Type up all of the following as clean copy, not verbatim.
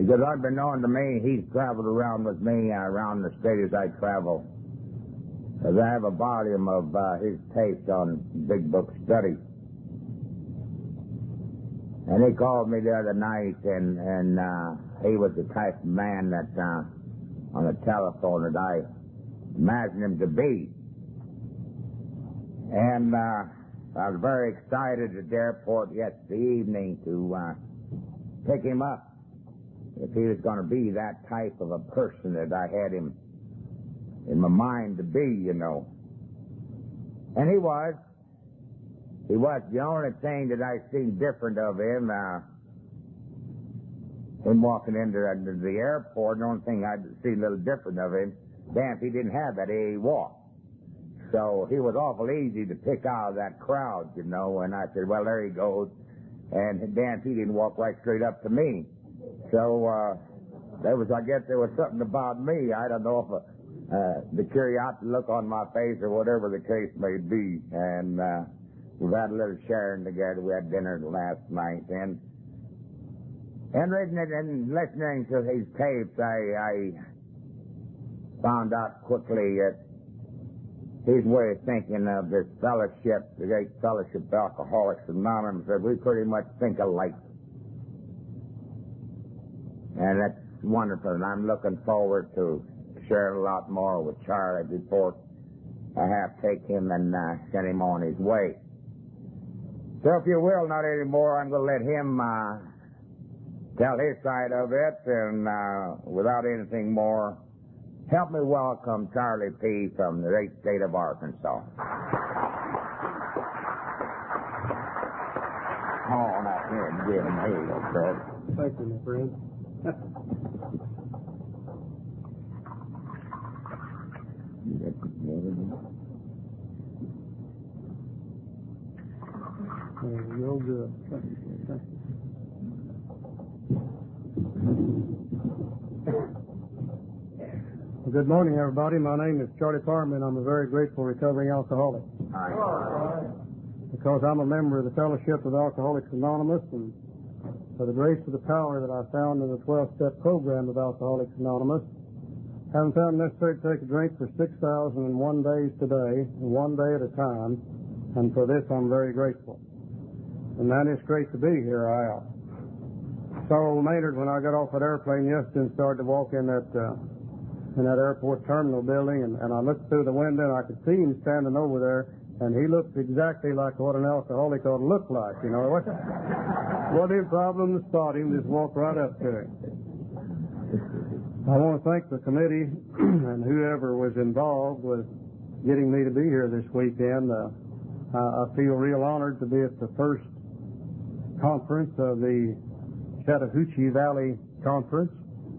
Because unbeknown to me, he's traveled around with me around the state as I travel. Because I have a volume of his tapes on Big Book Study. And he called me the other night, and he was the type of man that on the telephone that I imagined him to be. And I was very excited at the airport yesterday evening to pick him up. If he was going to be that type of a person that I had him in my mind to be, you know. And he was. He was. The only thing that I seen different of him walking into the airport, the only thing I see a little different of him, Dancy didn't have that AA walk. So he was awful easy to pick out of that crowd, you know, and I said, well, there he goes. And Dancy didn't walk right straight up to me. So I guess there was something about me. I don't know if the curiosity look on my face or whatever the case may be. And we've had a little sharing together. We had dinner last night. And listening to his tapes, I found out quickly that his way of thinking of this fellowship, the great fellowship of Alcoholics Anonymous, that we pretty much think alike. And that's wonderful, and I'm looking forward to sharing a lot more with Charlie before I have to take him and send him on his way. So if you will, not anymore, I'm going to let him tell his side of it, and without anything more, help me welcome Charlie P. from the great state of Arkansas. Come on out here and give him a halo, Fred. Thank you, my friend. Real good. Thank you. Well, good morning, everybody. My name is Charlie Parman. I'm a very grateful recovering alcoholic. Hi. Because I'm a member of the Fellowship of Alcoholics Anonymous, and for the grace of the power that I found in the 12-step program of Alcoholics Anonymous, having found it necessary to take a drink for 6,001 days today, one day at a time, and for this I'm very grateful. And man, it's great to be here, I saw Maynard when I got off that airplane yesterday and started to walk in that airport terminal building, and I looked through the window and I could see him standing over there, and he looked exactly like what an alcoholic ought to look like, you know. What any problem to spot him, just walk right up to him. I want to thank the committee and whoever was involved with getting me to be here this weekend. I feel real honored to be at the first conference of the Chattahoochee Valley Conference.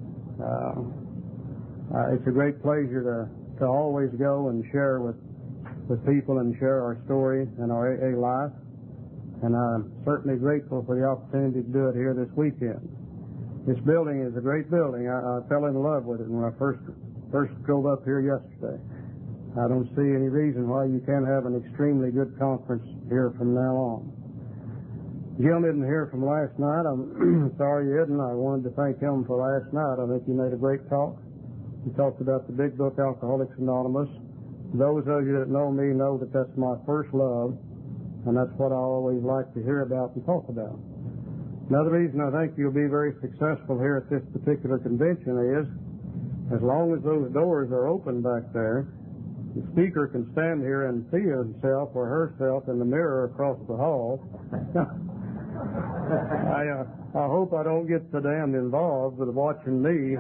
It's a great pleasure to always go and share with people and share our story and our AA life. And I'm certainly grateful for the opportunity to do it here this weekend. This building is a great building. I fell in love with it when I first drove up here yesterday. I don't see any reason why you can't have an extremely good conference here from now on. Jim isn't here from last night. I'm sorry you didn't. I wanted to thank him for last night. I think he made a great talk. He talked about the big book, Alcoholics Anonymous. Those of you that know me know that that's my first love, and that's what I always like to hear about and talk about. Another reason I think you'll be very successful here at this particular convention is, as long as those doors are open back there, the speaker can stand here and see himself or herself in the mirror across the hall. I hope I don't get so damned involved with watching me.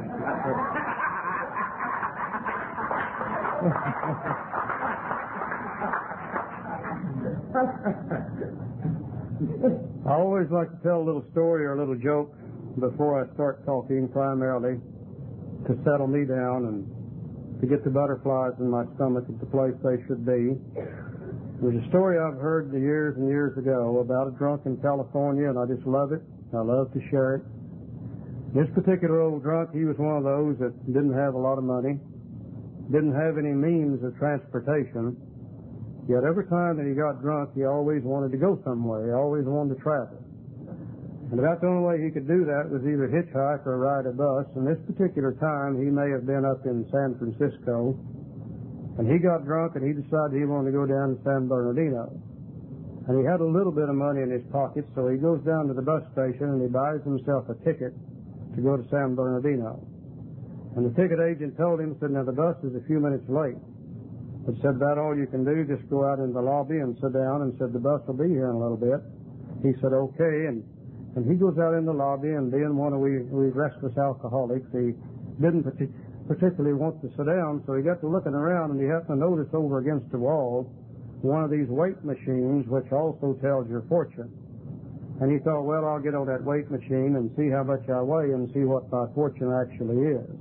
I always like to tell a little story or a little joke before I start talking, primarily to settle me down and to get the butterflies in my stomach at the place they should be. There's a story I've heard years and years ago about a drunk in California, and I just love it. I love to share it. This particular old drunk, he was one of those that didn't have a lot of money, didn't have any means of transportation, yet every time that he got drunk, he always wanted to go somewhere. He always wanted to travel. And about the only way he could do that was either hitchhike or ride a bus. And this particular time, he may have been up in San Francisco, and he got drunk and he decided he wanted to go down to San Bernardino. And he had a little bit of money in his pocket, so he goes down to the bus station and he buys himself a ticket to go to San Bernardino. And the ticket agent told him, said, now the bus is a few minutes late. But said, about all you can do, just go out in the lobby and sit down, and said, the bus will be here in a little bit. He said, okay, and he goes out in the lobby, and being one of we restless alcoholics, he didn't particularly want to sit down, so he got to looking around, and he happened to notice over against the wall one of these weight machines, which also tells your fortune. And he thought, well, I'll get on that weight machine and see how much I weigh and see what my fortune actually is.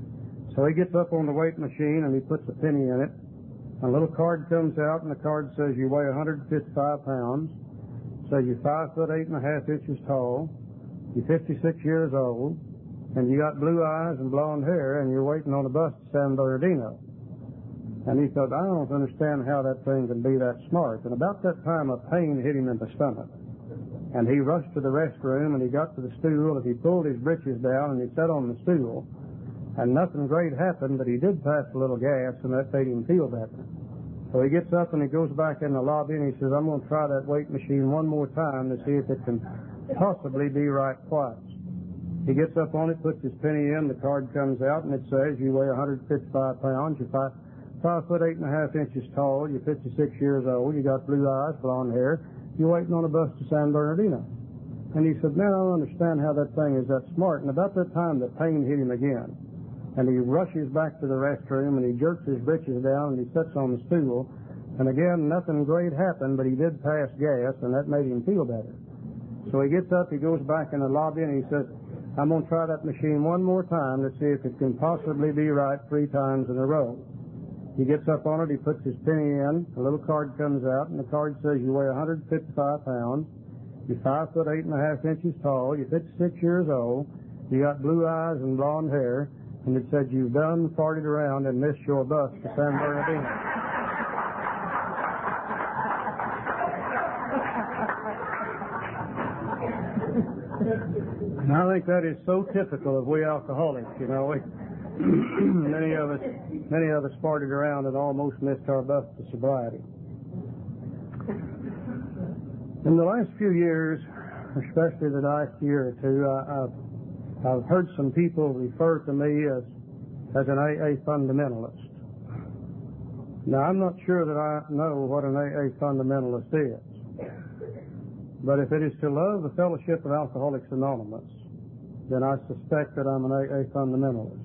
So he gets up on the weight machine, and he puts a penny in it, and a little card comes out, and the card says you weigh 155 pounds. So you're 5 foot 8.5 inches tall, you're 56 years old, and you got blue eyes and blonde hair, and you're waiting on a bus to San Bernardino. And he thought, I don't understand how that thing can be that smart. And about that time, a pain hit him in the stomach. And he rushed to the restroom, and he got to the stool, and he pulled his britches down, and he sat on the stool. And nothing great happened, but he did pass a little gas, and that made him feel better. So he gets up and he goes back in the lobby and he says, I'm going to try that weight machine one more time to see if it can possibly be right twice. He gets up on it, puts his penny in, the card comes out, and it says you weigh 155 pounds, you're 5 foot 8.5 inches tall, you're 56 years old, you got blue eyes, blonde hair, you're waiting on a bus to San Bernardino. And he said, man, I don't understand how that thing is that smart. And about that time, the pain hit him again. And he rushes back to the restroom, and he jerks his britches down, and he sits on the stool. And again, nothing great happened, but he did pass gas, and that made him feel better. So he gets up, he goes back in the lobby, and he says, I'm going to try that machine one more time to see if it can possibly be right 3 times in a row. He gets up on it, he puts his penny in, a little card comes out, and the card says you weigh 155 pounds, you're 5 foot 8.5 inches tall, you're 56 years old, you got blue eyes and blonde hair, and it said, you've done farted around and missed your bus to San Bernardino. And I think that is so typical of we alcoholics, you know. Many of us farted around and almost missed our bus to sobriety. In the last few years, especially the last year or two, I've heard some people refer to me as an AA fundamentalist. Now, I'm not sure that I know what an AA fundamentalist is. But if it is to love the Fellowship of Alcoholics Anonymous, then I suspect that I'm an AA fundamentalist.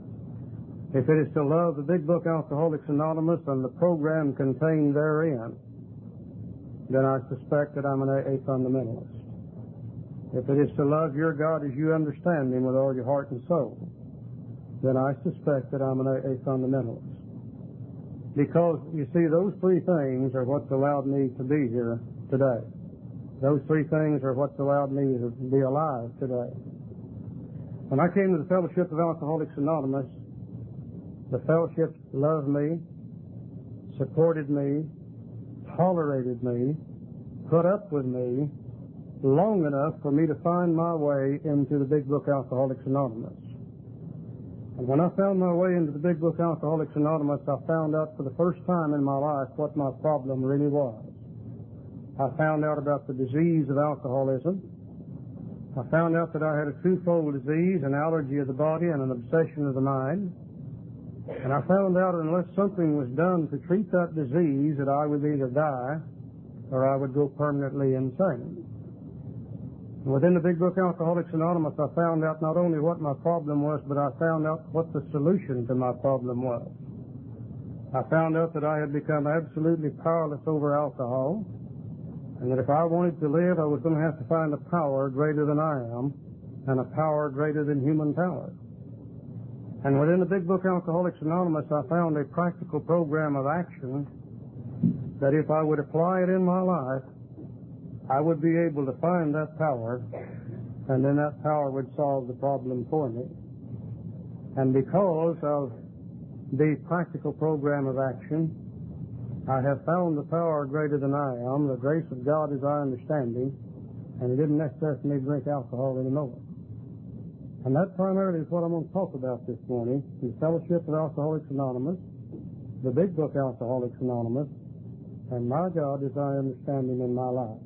If it is to love the Big Book Alcoholics Anonymous and the program contained therein, then I suspect that I'm an AA fundamentalist. If it is to love your God as you understand Him with all your heart and soul, then I suspect that I'm an AA fundamentalist. Because, you see, those 3 things are what's allowed me to be here today. Those 3 things are what's allowed me to be alive today. When I came to the Fellowship of Alcoholics Anonymous, the fellowship loved me, supported me, tolerated me, put up with me, long enough for me to find my way into the Big Book Alcoholics Anonymous. And when I found my way into the Big Book Alcoholics Anonymous, I found out for the first time in my life what my problem really was. I found out about the disease of alcoholism. I found out that I had a twofold disease, an allergy of the body and an obsession of the mind. And I found out unless something was done to treat that disease, that I would either die or I would go permanently insane. Within the Big Book Alcoholics Anonymous, I found out not only what my problem was, but I found out what the solution to my problem was. I found out that I had become absolutely powerless over alcohol, and that if I wanted to live, I was going to have to find a power greater than I am, and a power greater than human power. And within the Big Book Alcoholics Anonymous, I found a practical program of action that if I would apply it in my life, I would be able to find that power, and then that power would solve the problem for me. And because of the practical program of action, I have found the power greater than I am, the grace of God as I understand Him, and it isn't necessary for me to drink alcohol anymore. And that primarily is what I'm going to talk about this morning, the Fellowship of Alcoholics Anonymous, the Big Book Alcoholics Anonymous, and my God as I understand Him in my life.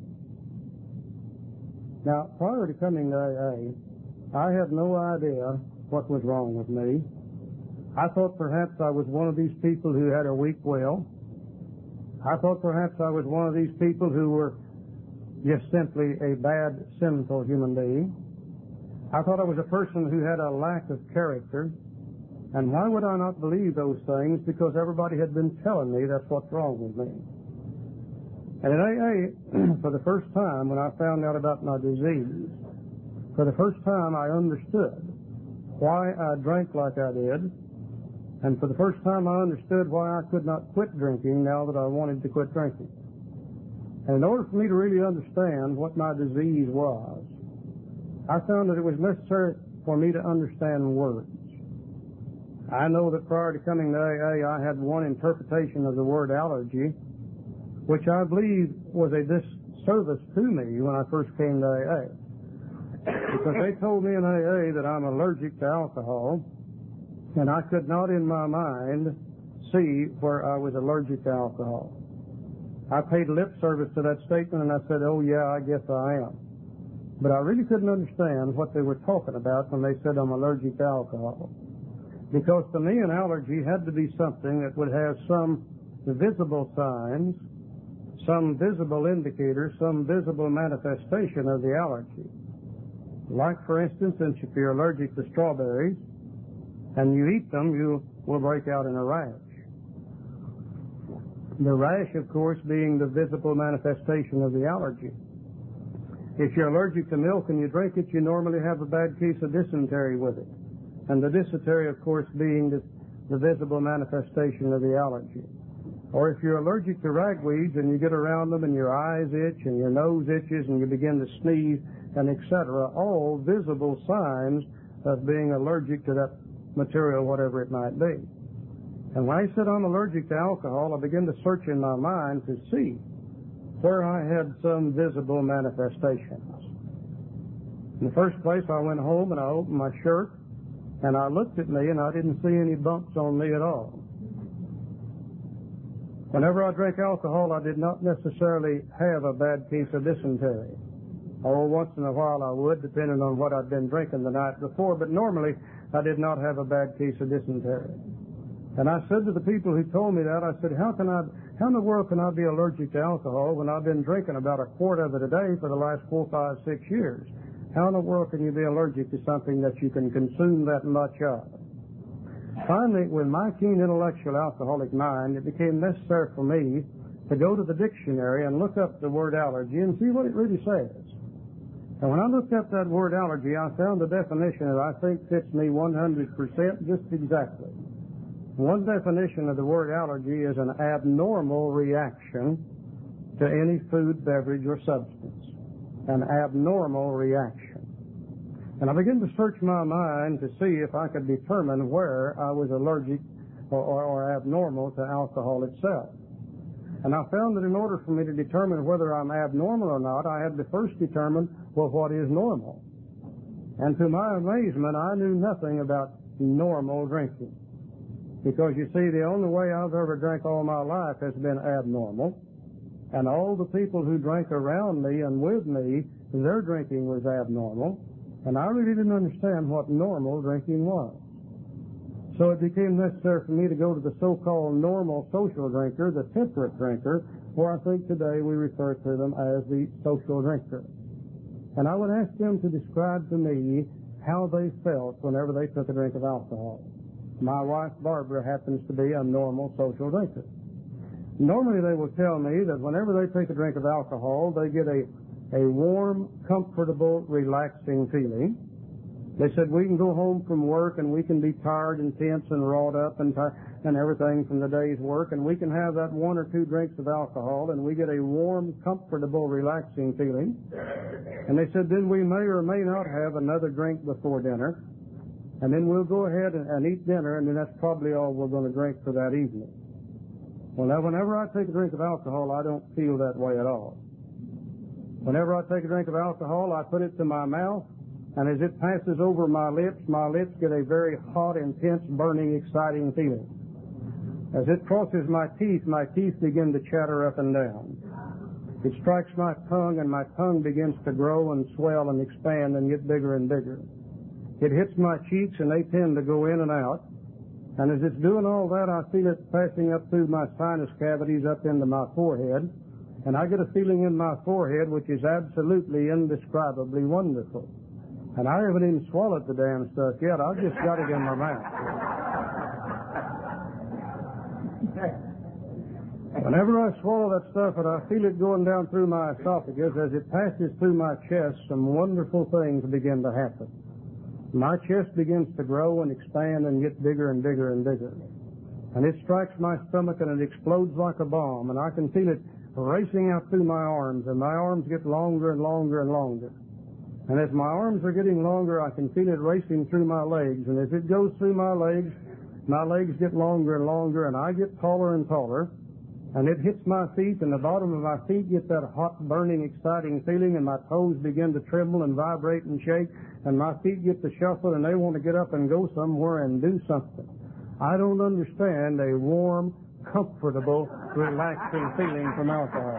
Now, prior to coming to AA, I had no idea what was wrong with me. I thought perhaps I was one of these people who had a weak will. I thought perhaps I was one of these people who were just simply a bad, sinful human being. I thought I was a person who had a lack of character. And why would I not believe those things? Because everybody had been telling me that's what's wrong with me. And in AA, for the first time, when I found out about my disease, for the first time I understood why I drank like I did. And for the first time I understood why I could not quit drinking now that I wanted to quit drinking. And in order for me to really understand what my disease was, I found that it was necessary for me to understand words. I know that prior to coming to AA, I had one interpretation of the word allergy, which I believe was a disservice to me when I first came to AA. Because they told me in AA that I'm allergic to alcohol, and I could not in my mind see where I was allergic to alcohol. I paid lip service to that statement, and I said, oh yeah, I guess I am. But I really couldn't understand what they were talking about when they said I'm allergic to alcohol. Because to me, an allergy had to be something that would have some visible signs, some visible indicators, some visible manifestation of the allergy. Like, for instance, if you're allergic to strawberries and you eat them, you will break out in a rash. The rash, of course, being the visible manifestation of the allergy. If you're allergic to milk and you drink it, you normally have a bad case of dysentery with it. And the dysentery, of course, being the visible manifestation of the allergy. Or if you're allergic to ragweeds and you get around them and your eyes itch and your nose itches and you begin to sneeze and etc., all visible signs of being allergic to that material, whatever it might be. And when I said I'm allergic to alcohol, I began to search in my mind to see where I had some visible manifestations. In the first place, I went home and I opened my shirt and I looked at me and I didn't see any bumps on me at all. Whenever I drank alcohol, I did not necessarily have a bad case of dysentery. Or once in a while I would, depending on what I'd been drinking the night before, but normally I did not have a bad case of dysentery. And I said to the people who told me that, I said, how in the world can I be allergic to alcohol when I've been drinking about a quart of it a day for the last 4, 5, 6 years? How in the world can you be allergic to something that you can consume that much of? Finally, with my keen intellectual alcoholic mind, it became necessary for me to go to the dictionary and look up the word allergy and see what it really says. And when I looked up that word allergy, I found a definition that I think fits me 100% just exactly. One definition of the word allergy is an abnormal reaction to any food, beverage, or substance. An abnormal reaction. And I began to search my mind to see if I could determine where I was allergic or abnormal to alcohol itself. And I found that in order for me to determine whether I'm abnormal or not, I had to first determine, well, what is normal? And to my amazement, I knew nothing about normal drinking. Because, you see, the only way I've ever drank all my life has been abnormal. And all the people who drank around me and with me, their drinking was abnormal. And I really didn't understand what normal drinking was. So it became necessary for me to go to the so-called normal social drinker, the temperate drinker, or I think today we refer to them as the social drinker. And I would ask them to describe to me how they felt whenever they took a drink of alcohol. My wife, Barbara, happens to be a normal social drinker. Normally they will tell me that whenever they take a drink of alcohol, they get a warm, comfortable, relaxing feeling. They said we can go home from work and we can be tired and tense and wrought up and everything from the day's work, and we can have that 1 or 2 drinks of alcohol and we get a warm, comfortable, relaxing feeling. And they said then we may or may not have another drink before dinner, and then we'll go ahead and eat dinner, and then that's probably all we're going to drink for that evening. Well, now, whenever I take a drink of alcohol, I don't feel that way at all. Whenever I take a drink of alcohol, I put it to my mouth, and as it passes over my lips get a very hot, intense, burning, exciting feeling. As it crosses my teeth begin to chatter up and down. It strikes my tongue, and my tongue begins to grow and swell and expand and get bigger and bigger. It hits my cheeks, and they tend to go in and out. And as it's doing all that, I feel it passing up through my sinus cavities up into my forehead. And I get a feeling in my forehead which is absolutely indescribably wonderful. And I haven't even swallowed the damn stuff yet. I've just got it in my mouth. Whenever I swallow that stuff, and I feel it going down through my esophagus, as it passes through my chest, some wonderful things begin to happen. My chest begins to grow and expand and get bigger and bigger and bigger. And it strikes my stomach and it explodes like a bomb, and I can feel it racing out through my arms, and my arms get longer and longer and longer. And as my arms are getting longer, I can feel it racing through my legs, and as it goes through my legs get longer and longer, and I get taller and taller, and it hits my feet, and the bottom of my feet gets that hot, burning, exciting feeling, and my toes begin to tremble and vibrate and shake, and my feet get to shuffle, and they want to get up and go somewhere and do something. I don't understand a warm, comfortable, relaxing feeling from alcohol.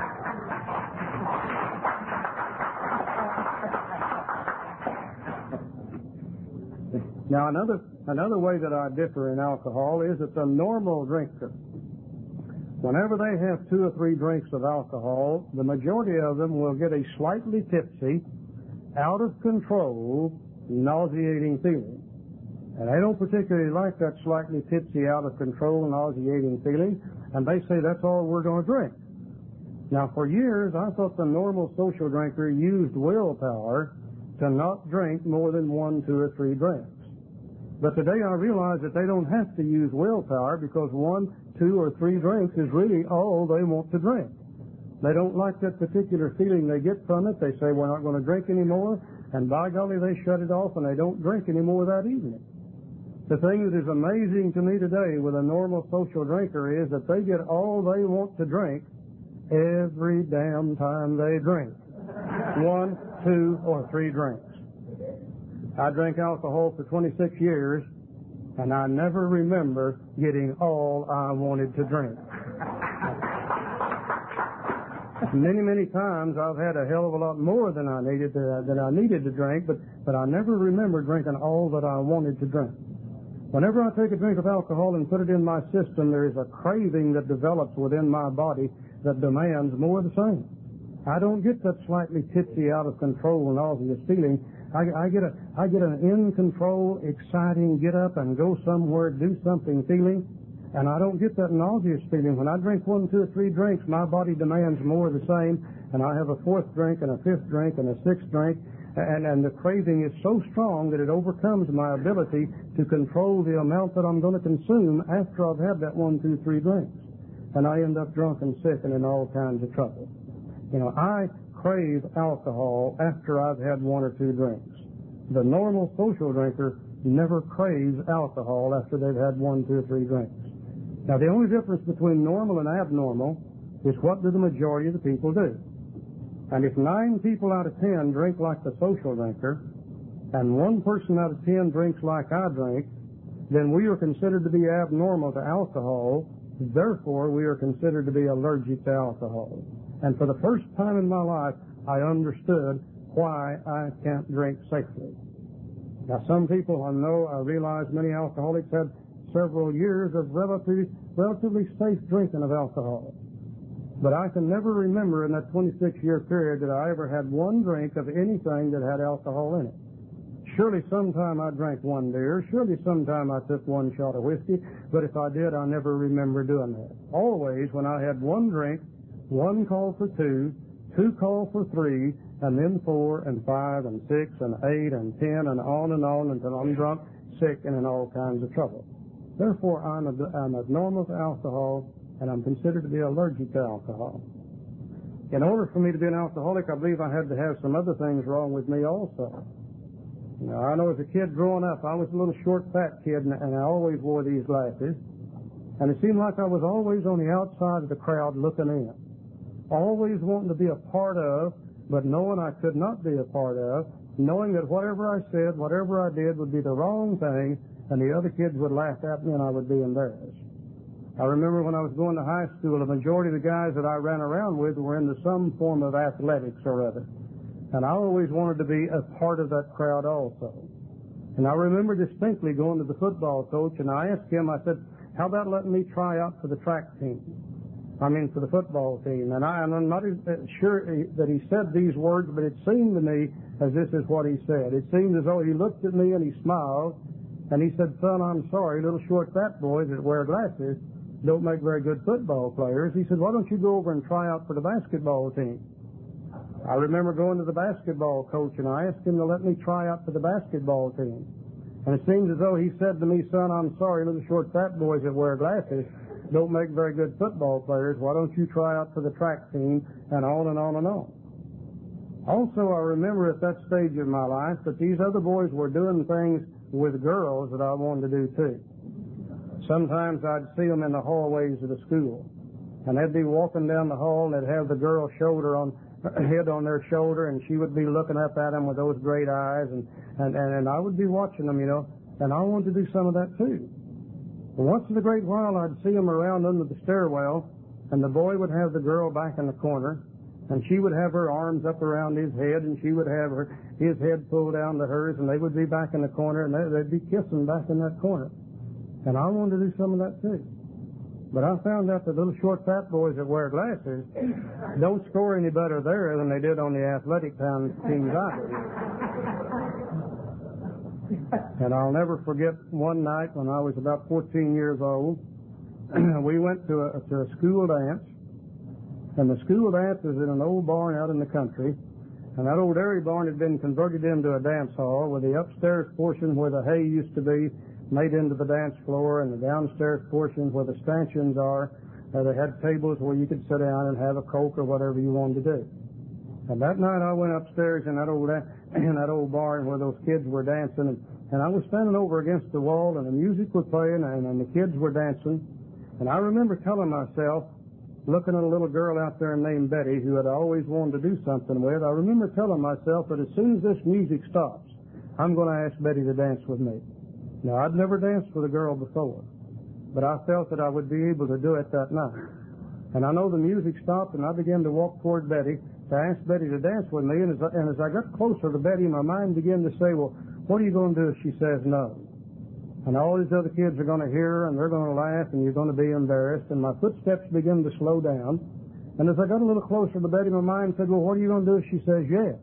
Now, another way that I differ in alcohol is that the normal drinker, whenever they have 2 or 3 drinks of alcohol, the majority of them will get a slightly tipsy, out of control, nauseating feeling. And they don't particularly like that slightly tipsy, out of control, nauseating feeling, and they say that's all we're going to drink. Now, for years, I thought the normal social drinker used willpower to not drink more than 1, 2, or 3 drinks. But today I realize that they don't have to use willpower, because 1, 2, or 3 drinks is really all they want to drink. They don't like that particular feeling they get from it. They say, we're not going to drink anymore, and by golly, they shut it off and they don't drink anymore that evening. The thing that is amazing to me today with a normal social drinker is that they get all they want to drink every damn time they drink. 1, 2, or 3 drinks. I drank alcohol for 26 years, and I never remember getting all I wanted to drink. Many, many times I've had a hell of a lot more than I needed to drink, but I never remember drinking all that I wanted to drink. Whenever I take a drink of alcohol and put it in my system, there is a craving that develops within my body that demands more of the same. I don't get that slightly tipsy, out of control, nauseous feeling. I get an in control, exciting, get up and go somewhere, do something feeling, and I don't get that nauseous feeling. When I drink 1, 2, or 3 drinks, my body demands more of the same, and I have a 4th drink and a 5th drink and a 6th drink, and the craving is so strong that it overcomes my ability to control the amount that I'm going to consume after I've had that 1, 2, 3 drinks. And I end up drunk and sick and in all kinds of trouble. You know, I crave alcohol after I've had 1 or 2 drinks. The normal social drinker never craves alcohol after they've had 1, 2, or 3 drinks. Now, the only difference between normal and abnormal is what do the majority of the people do. And if 9 people out of 10 drink like the social drinker, and 1 person out of 10 drinks like I drink, then we are considered to be abnormal to alcohol. Therefore, we are considered to be allergic to alcohol. And for the first time in my life, I understood why I can't drink safely. Now, some people I realize many alcoholics had several years of relatively safe drinking of alcohol. But I can never remember in that 26-year period that I ever had 1 drink of anything that had alcohol in it. Surely sometime I drank 1 beer. Surely sometime I took 1 shot of whiskey. But if I did, I never remember doing that. Always when I had 1 drink, 1 called for 2, 2 called for 3, and then 4 and 5 and 6 and 8 and 10 and on until I'm drunk, sick, and in all kinds of trouble. Therefore, I'm abnormal to alcohol, and I'm considered to be allergic to alcohol. In order for me to be an alcoholic, I believe I had to have some other things wrong with me also. Now, I know as a kid growing up, I was a little short, fat kid, and I always wore these glasses. And it seemed like I was always on the outside of the crowd looking in, always wanting to be a part of but knowing I could not be a part of, knowing that whatever I said, whatever I did would be the wrong thing, and the other kids would laugh at me and I would be embarrassed. I remember when I was going to high school, the majority of the guys that I ran around with were into some form of athletics or other. And I always wanted to be a part of that crowd also. And I remember distinctly going to the football coach, and I asked him, I said, how about letting me try out for the track team? For the football team. And I'm not sure that he said these words, but it seemed to me as this is what he said. It seemed as though he looked at me and he smiled, and he said, son, I'm sorry, little short fat boys that wear glasses don't make very good football players. He said, why don't you go over and try out for the basketball team? I remember going to the basketball coach, and I asked him to let me try out for the basketball team. And it seems as though he said to me, son, I'm sorry, little short fat boys that wear glasses don't make very good football players. Why don't you try out for the track team? And on and on and on. Also, I remember at that stage of my life that these other boys were doing things with girls that I wanted to do too. Sometimes I'd see them in the hallways of the school, and they'd be walking down the hall, and they'd have the girl's head on their shoulder, and she would be looking up at them with those great eyes, and I would be watching them, and I wanted to do some of that too. But once in a great while, I'd see them around under the stairwell, and the boy would have the girl back in the corner, and she would have her arms up around his head, and she would have his head pulled down to hers, and they would be back in the corner, and they'd be kissing back in that corner. And I wanted to do some of that too. But I found out that little short fat boys that wear glasses don't score any better there than they did on the athletic teams I did. And I'll never forget one night when I was about 14 years old, we went to a school dance, and the school dance was in an old barn out in the country, and that old dairy barn had been converted into a dance hall with the upstairs portion where the hay used to be made into the dance floor, and the downstairs portion where the stanchions are, they had tables where you could sit down and have a Coke or whatever you wanted to do. And that night I went upstairs in that old barn where those kids were dancing, and I was standing over against the wall, and the music was playing, and the kids were dancing. And I remember telling myself, looking at a little girl out there named Betty, who had always wanted to do something with, I remember telling myself that as soon as this music stops, I'm going to ask Betty to dance with me. Now, I'd never danced with a girl before, but I felt that I would be able to do it that night. And I know the music stopped, and I began to walk toward Betty to ask Betty to dance with me. And as I got closer to Betty, my mind began to say, well, what are you going to do if she says no? And all these other kids are going to hear her, and they're going to laugh, and you're going to be embarrassed. And my footsteps began to slow down. And as I got a little closer to Betty, my mind said, well, what are you going to do if she says yes?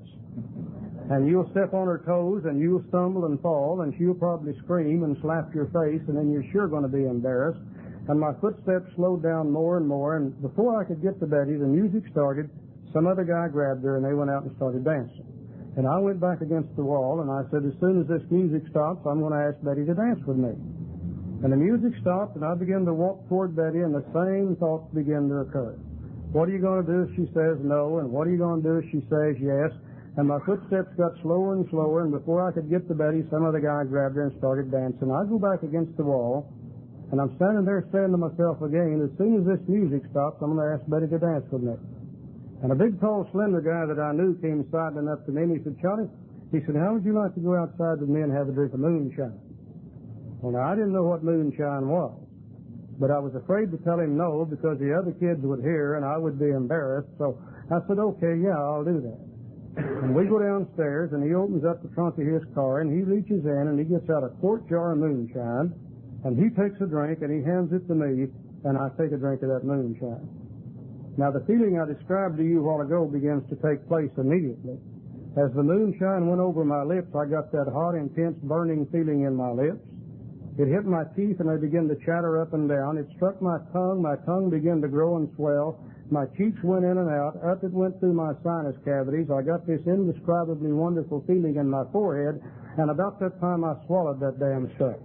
And you'll step on her toes, and you'll stumble and fall, and she'll probably scream and slap your face, and then you're sure going to be embarrassed. And my footsteps slowed down more and more, and before I could get to Betty, the music started. Some other guy grabbed her, and they went out and started dancing. And I went back against the wall, and I said, as soon as this music stops, I'm going to ask Betty to dance with me. And the music stopped, and I began to walk toward Betty, and the same thoughts began to occur. What are you going to do if she says no? And what are you going to do if she says yes? And my footsteps got slower and slower, and before I could get to Betty, some other guy grabbed her and started dancing. I go back against the wall, and I'm standing there saying to myself again, as soon as this music stops, I'm going to ask Betty to dance with me. And a big, tall, slender guy that I knew came sidling up to me, and he said, Charlie, he said, how would you like to go outside with me and have a drink of moonshine? Well, now, I didn't know what moonshine was, but I was afraid to tell him no because the other kids would hear and I would be embarrassed. So I said, okay, yeah, I'll do that. And we go downstairs, and he opens up the trunk of his car, and he reaches in, and he gets out a quart jar of moonshine, and he takes a drink, and he hands it to me, and I take a drink of that moonshine. Now, the feeling I described to you a while ago begins to take place immediately. As the moonshine went over my lips, I got that hot, intense, burning feeling in my lips. It hit my teeth, and they began to chatter up and down. It struck my tongue began to grow and swell. My cheeks went in and out. Up it went through my sinus cavities. I got this indescribably wonderful feeling in my forehead, and about that time I swallowed that damn stuff.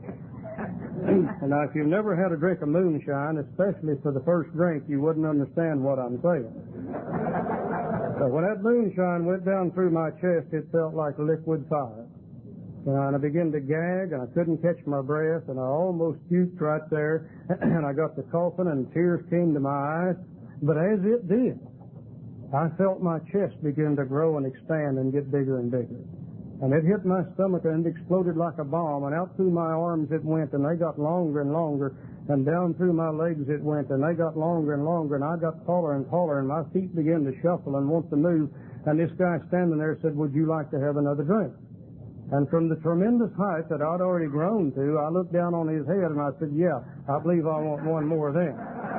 And now, if you've never had a drink of moonshine, especially for the first drink, you wouldn't understand what I'm saying. So when that moonshine went down through my chest, it felt like liquid fire. And I began to gag, and I couldn't catch my breath, and I almost puked right there, and I got to coughing, and tears came to my eyes. But as it did, I felt my chest begin to grow and expand and get bigger and bigger. And it hit my stomach and it exploded like a bomb, and out through my arms it went, and they got longer and longer, and down through my legs it went, and they got longer and longer, and I got taller and taller, and my feet began to shuffle and want to move, and this guy standing there said, "Would you like to have another drink?" And from the tremendous height that I'd already grown to, I looked down on his head and I said, "Yeah, I believe I want one more then."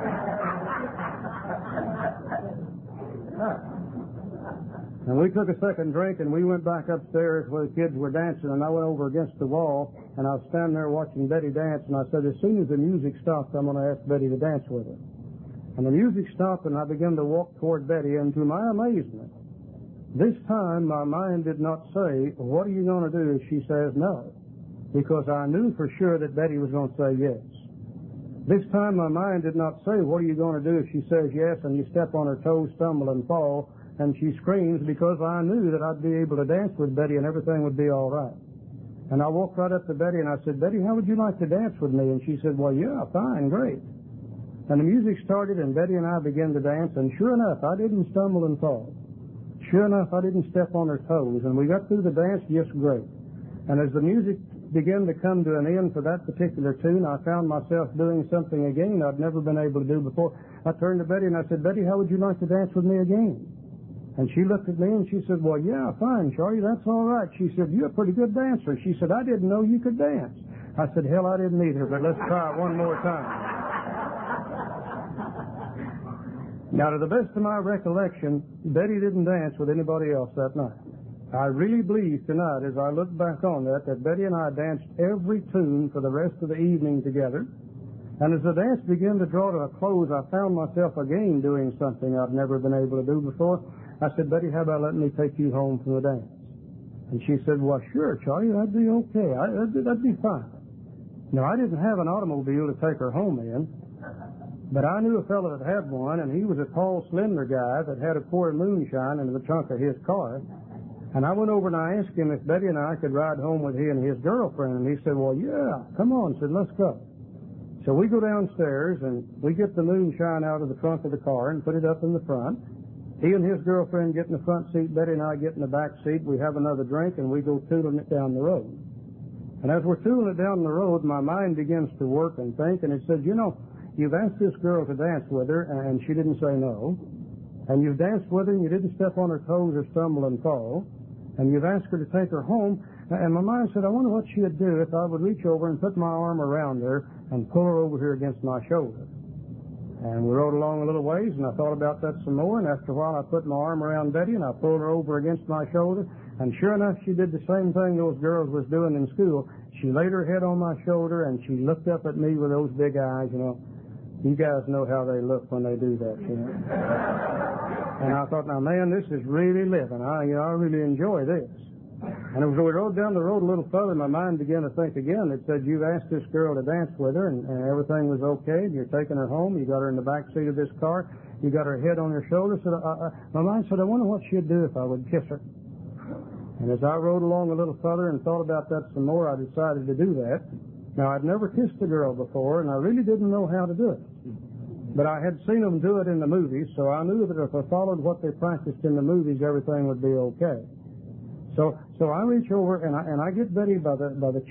And we took a second drink, and we went back upstairs where the kids were dancing, and I went over against the wall, and I was standing there watching Betty dance, and I said, as soon as the music stopped, I'm going to ask Betty to dance with her. And the music stopped, and I began to walk toward Betty, and to my amazement, this time my mind did not say, "What are you going to do if she says no?" Because I knew for sure that Betty was going to say yes. This time my mind did not say, "What are you going to do if she says yes?" and you step on her toes, stumble, and fall, and she screams, because I knew that I'd be able to dance with Betty and everything would be all right. And I walked right up to Betty and I said, "Betty, how would you like to dance with me?" And she said, "Well, yeah, fine, great." And the music started, and Betty and I began to dance, and sure enough, I didn't stumble and fall. Sure enough, I didn't step on her toes, and we got through the dance just great. And as the music began to come to an end for that particular tune, I found myself doing something again I'd never been able to do before. I turned to Betty and I said, "Betty, how would you like to dance with me again?" And she looked at me and she said, "Well, yeah, fine, Charlie, that's all right." She said, "You're a pretty good dancer." She said, "I didn't know you could dance." I said, "Hell, I didn't either, but let's try it one more time." Now, to the best of my recollection, Betty didn't dance with anybody else that night. I really believe tonight, as I look back on that Betty and I danced every tune for the rest of the evening together. And as the dance began to draw to a close, I found myself again doing something I'd never been able to do before. I said, "Betty, how about letting me take you home from the dance?" And she said, "Well, sure, Charlie, that'd be okay. That'd be fine." Now, I didn't have an automobile to take her home in, but I knew a fellow that had one, and he was a tall, slender guy that had a quart of moonshine in the trunk of his car. And I went over and I asked him if Betty and I could ride home with he and his girlfriend, and he said, "Well, yeah, come on," said, "Let's go." So we go downstairs, and we get the moonshine out of the trunk of the car and put it up in the front. He and his girlfriend get in the front seat, Betty and I get in the back seat, we have another drink, and we go tooling it down the road. And as we're tooling it down the road, my mind begins to work and think, and it says, you've asked this girl to dance with her, and she didn't say no. And you've danced with her, and you didn't step on her toes or stumble and fall. And you've asked her to take her home. And my mind said, I wonder what she'd do if I would reach over and put my arm around her and pull her over here against my shoulder. And we rode along a little ways, and I thought about that some more, and after a while I put my arm around Betty, and I pulled her over against my shoulder, and sure enough, she did the same thing those girls was doing in school. She laid her head on my shoulder, and she looked up at me with those big eyes, You guys know how they look when they do that, And I thought, now, man, this is really living. I really enjoy this. And as we rode down the road a little further, my mind began to think again. It said, you've asked this girl to dance with her, and everything was okay, and you're taking her home. You got her in the back seat of this car. You got her head on your shoulder. So my mind said, I wonder what she'd do if I would kiss her. And as I rode along a little further and thought about that some more, I decided to do that. Now, I'd never kissed a girl before, and I really didn't know how to do it. But I had seen them do it in the movies, so I knew that if I followed what they practiced in the movies, everything would be okay. So I reach over and I get Betty by the